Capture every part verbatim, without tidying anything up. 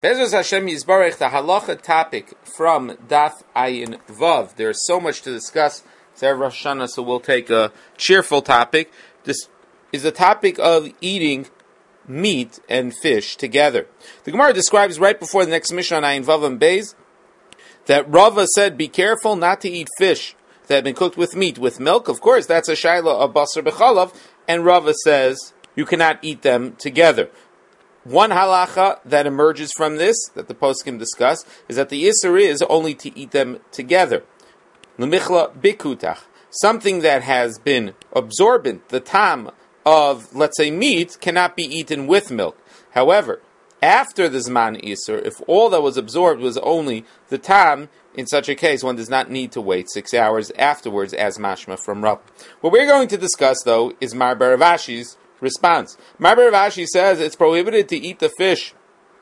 Bezos Hashem Yisbarech, the halacha topic from Daf Ayin Vav. There's so much to discuss. It's Erev Rosh Hashanah, so we'll take a cheerful topic. This is the topic of eating meat and fish together. The Gemara describes right before the next mission on Ayin Vav and Beis that Rava said, be careful not to eat fish that have been cooked with meat, with milk. Of course, that's a shaila of basar b'chalav, and Rava says you cannot eat them together. One halacha that emerges from this, that the poskim discuss, is that the isur is only to eat them together. L'michla bikutach. Something that has been absorbent, the tam of, let's say, meat, cannot be eaten with milk. However, after the zman isur, if all that was absorbed was only the tam, in such a case, one does not need to wait six hours afterwards, as mashma from Rav. What we're going to discuss, though, is Mar bar Rav Ashi's response. Mar bar Rav Ashi says it's prohibited to eat the fish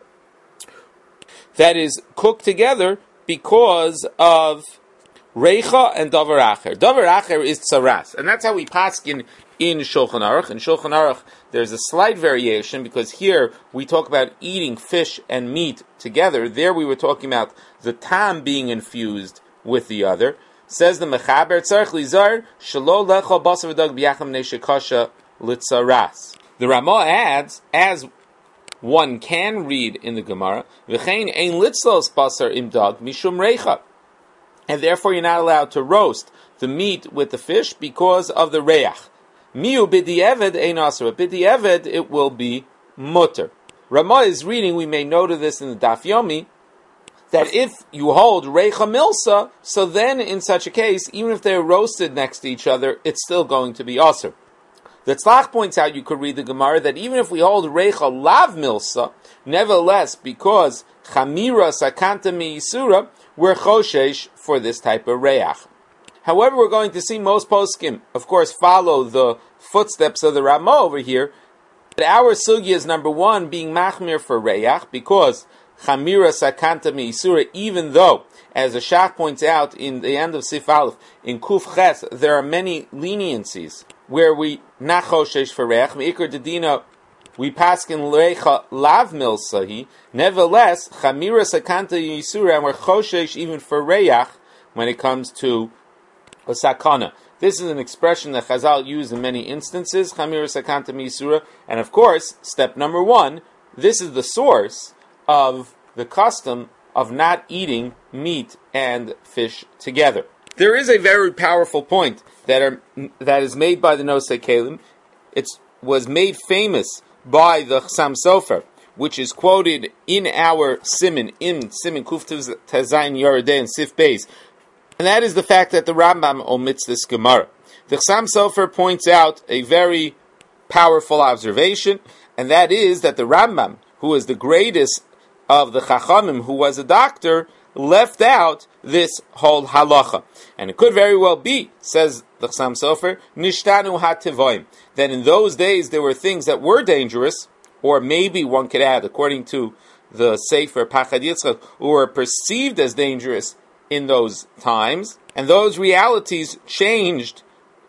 that is cooked together because of reicha and davar acher. Davar acher is tsaras, and that's how we paskin in Shulchan Aruch. In Shulchan Aruch, there's a slight variation because here we talk about eating fish and meat together. There we were talking about the tam being infused with the other. Says the Mechaber, tzarich lizar shelo lechol basar v'dag b'yacham neshekasha litzaras. The Ramah adds, as one can read in the Gemara, v'chein ein litzlos basar im dag mishum reicha, and therefore you're not allowed to roast the meat with the fish because of the reach. Miu b'di'eved ein asur. B'di'eved it will be mutter. Ramah is reading, we may note of this in the Daf Yomi, that if you hold reicha milsa, so then in such a case, even if they're roasted next to each other, it's still going to be asur. The Tzlach points out, you could read the Gemara, that even if we hold reicha lav milsa, nevertheless, because chamira sakanta mi'isura, we're choshesh for this type of reach. However, we're going to see most poskim, of course, follow the footsteps of the Ramah over here. But our sugya is number one, being machmir for reach, because chamira sakanta mi'isura, even though, as the Shach points out in the end of Sif Aleph, in Kuf Ches, there are many leniencies where we not choshesh for reich, me'ikr dedina, we paskin leicha lav milsahi. Nevertheless, chamira sakanta yisura, and we're choshesh even for reich when it comes to a sakana. This is an expression that Chazal used in many instances, chamira sakanta yisura, and of course, step number one, this is the source of the custom of not eating meat and fish together. There is a very powerful point that are that is made by the Nosei Kelim. It was made famous by the Chassam Sofer, which is quoted in our Siman, in Siman Kuf Tezayin Yoredei and Sif Beis, and that is the fact that the Rambam omits this Gemara. The Chassam Sofer points out a very powerful observation, and that is that the Rambam, who is the greatest of the Chachamim, who was a doctor, left out this whole halacha. And it could very well be, says the Chassam Sofer, nishtanu hativoim, that in those days there were things that were dangerous, or maybe one could add, according to the Sefer Pachad Yitzchak, who were perceived as dangerous in those times, and those realities changed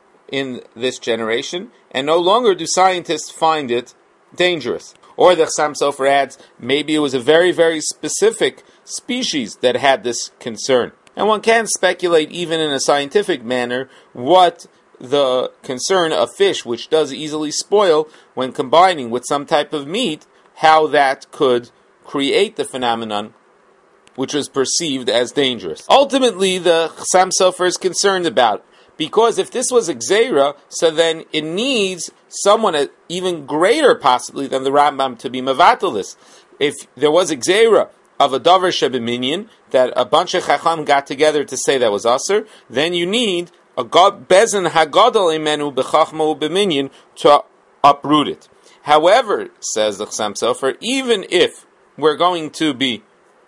in this generation, and no longer do scientists find it dangerous. Or the Chassam Sofer adds, maybe it was a very, very specific species that had this concern. And one can speculate, even in a scientific manner, what the concern of fish, which does easily spoil when combining with some type of meat, how that could create the phenomenon which was perceived as dangerous. Ultimately, the Chassam Sofer is concerned about, because if this was a gzeira, so then it needs someone even greater, possibly, than the Rambam to be mavatalis. If there was a gzeira of a davar shebeminyan, that a bunch of chacham got together to say that was aser, then you need a bezin hagadol imenu bechachma ubeminyan to uproot it. However, says the Chassam Sofer, even if we're going to be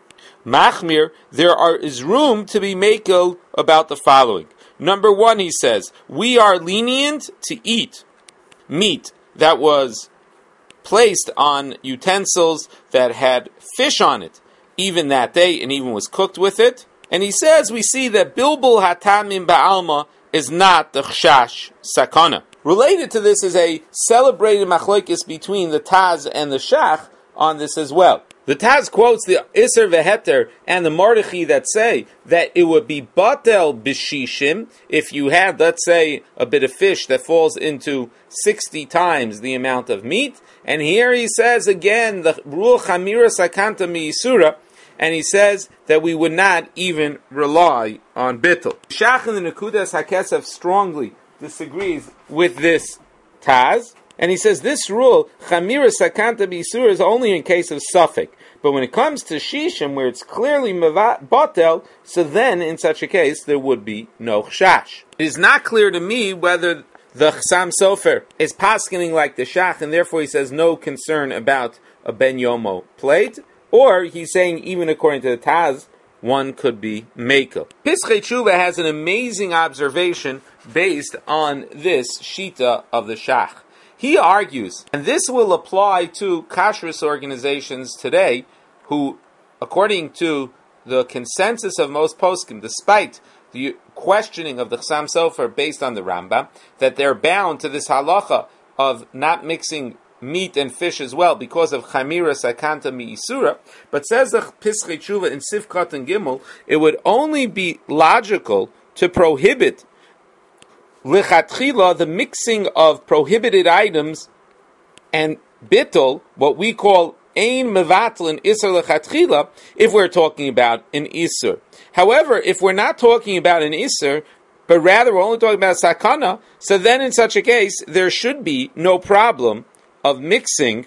machmir, there are, is room to be makel about the following. Number one, he says, we are lenient to eat meat that was placed on utensils that had fish on it, even that day, and even was cooked with it. And he says, we see that bilbul hatamim ba'alma is not the chshash sakana. Related to this is a celebrated machlokes between the Taz and the Shach on this as well. The Taz quotes the Isser Veheter and the Mordechai that say that it would be batel b'shishim if you had, let's say, a bit of fish that falls into sixty times the amount of meat. And here he says again, the rule chamira sakanta mi'isura, and he says that we would not even rely on bittul. Shach in the Nekudas HaKesef strongly disagrees with this Taz. And he says this rule, chamira sakanta b'isur, is only in case of suffix. But when it comes to shishim, where it's clearly batel, so then in such a case there would be no chash. It is not clear to me whether the Chassam Sofer is paskening like the Shach, and therefore he says no concern about a ben yomo plate, or he's saying even according to the Taz, one could be mekel. Pischei Tshuva has an amazing observation based on this shita of the Shach. He argues, and this will apply to kashrus organizations today, who, according to the consensus of most poskim, despite the questioning of the Chassam Sofer based on the Rambam, that they're bound to this halacha of not mixing meat and fish as well because of chamira sakanta mi'isura, but says the Pischei Tshuva in Sifkat and Gimel, it would only be logical to prohibit lichatchila, the mixing of prohibited items, and bittul, what we call ein mevatel and isur lichatchila, if we're talking about an isur. However, if we're not talking about an isur, but rather we're only talking about sakana, so then in such a case, there should be no problem of mixing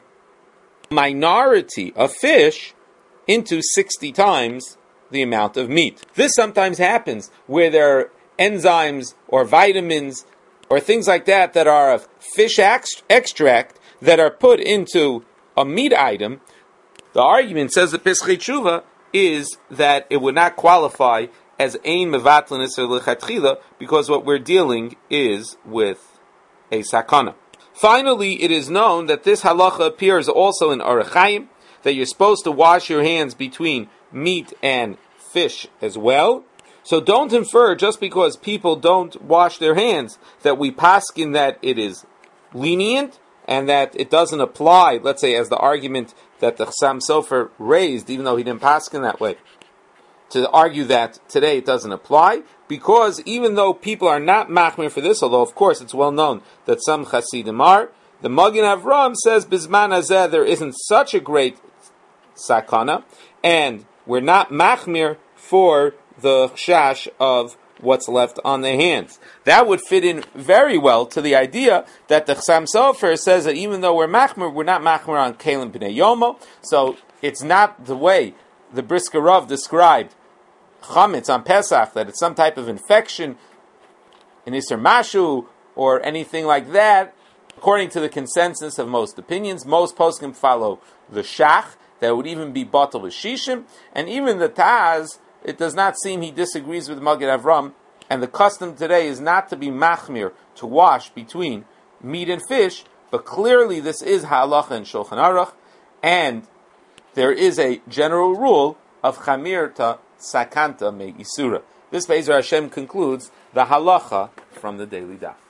minority of fish into sixty times the amount of meat. This sometimes happens where there are enzymes or vitamins or things like that that are of fish extract that are put into a meat item. The argument, says the Pischei Tshuva, is that it would not qualify as ein mevatlin isur lechatchila because what we're dealing is with a sakana. Finally, it is known that this halacha appears also in Orach Chaim, that you're supposed to wash your hands between meat and fish as well. So don't infer, just because people don't wash their hands, that we paskin that it is lenient and that it doesn't apply, let's say, as the argument that the Chassam Sofer raised, even though he didn't paskin that way, to argue that today it doesn't apply, because even though people are not machmir for this, although of course it's well known that some Chasidim are, the Magen Avram says, Bizman Hazeh, there isn't such a great sakana, and we're not machmir for the chash of what's left on the hands. That would fit in very well to the idea that the Chassam Sofer says that even though we're machmir, we're not machmir on kelim b'nei yomo, so it's not the way the Brisker Rav described chametz on Pesach, that it's some type of infection, an Isser Mashu, or anything like that. According to the consensus of most opinions, most poskim follow the Shach, that would even be batel b'shishim, and even the Taz, it does not seem he disagrees with Magen Avram, and the custom today is not to be machmir, to wash between meat and fish, but clearly this is halacha in Shulchan Aruch, and there is a general rule of chamirta sakanta me isura. This Be'ezer Hashem concludes the halacha from the daily daf.